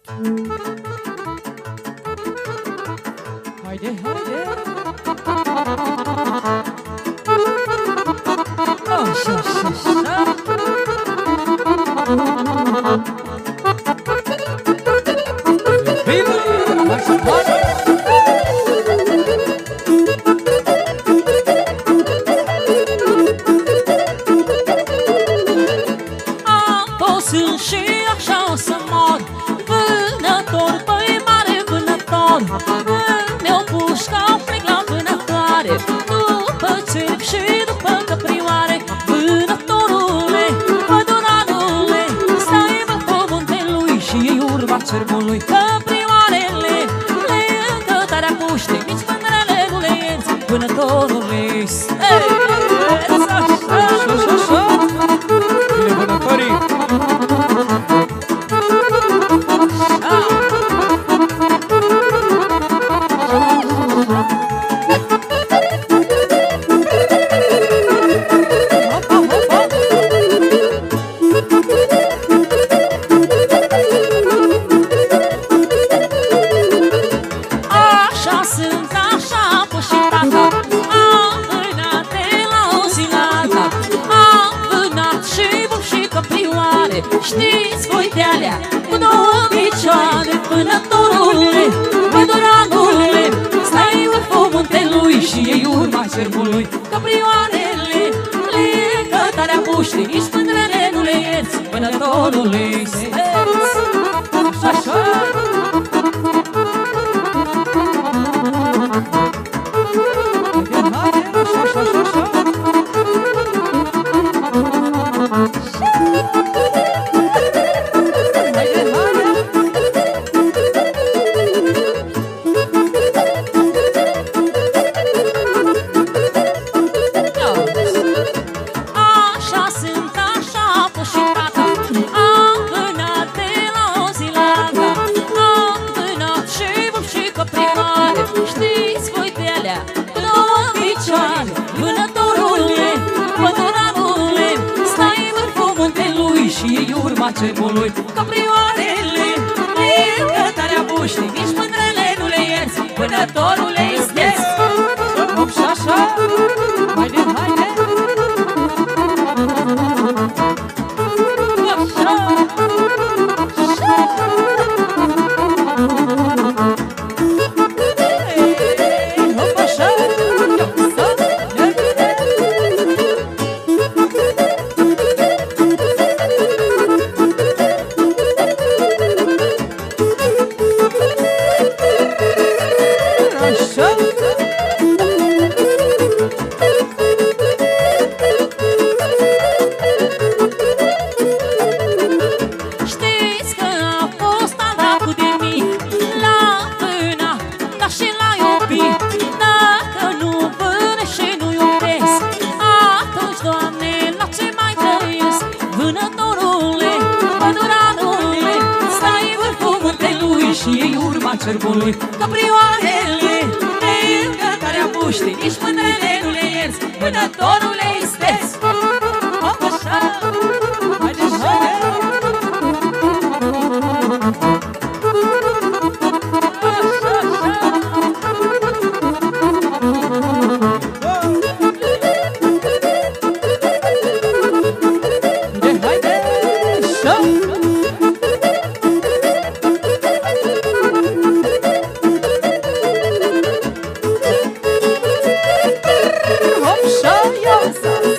Haide, haide! Așa, așa, așa! Bine! Așa, bine! Și așa o să mor, vânător, băi mare vânător. Mi-au pușcat, plec la vânătoare, după țerp și după căprioare. Vânătorule, păduranule, stai-mă pe muntelui și iei urma țerbului. Căprioarele, le încă tarea puște, nici mândrele nu le ierți. Vânătorule, stai, așa, așa, așa. Bine, vânătorii! Așa sunt, așa pus și tata, am vânat de la o zi la alta. Am vânat și bub și căprioare, știți voi de alea cu două picioare. Vânătorule, păduranule, stai în vârful muntelui și iei urma cerbului. Căprioarele, le cătarea puște, nici mândrele nu le ierți. Vânătorule, steți, așa, așa. Așa sunt, așa pus și tata, am vânat de la o zi la alta. Am vânat și bub și căprioare, știți voi de alea două picioare. Vânătorule, păduranule, stai în vârful muntelui și iei urma cerbului. Căprioarele, le cătarea puște, nici mândrele nu le ierți. Vânătorule, isteți, Hop și așa! Haide, haide! Hop așa! Așa! știți că a fost adacul de mic la vâna, dar și l-a iubit. Dacă nu vână și nu iubesc, atunci, Doamne, la ce mai trăiesc? Vânătorule, păduranule, stai în vârful muntelui și iei urma cerbului. Căprioarele, le încătarea puște, nici mândrele nu le ierți. Vânătorule, isteți, hop așa! Haide, haide! Haide, haide! Așa! Hop, și ia-o!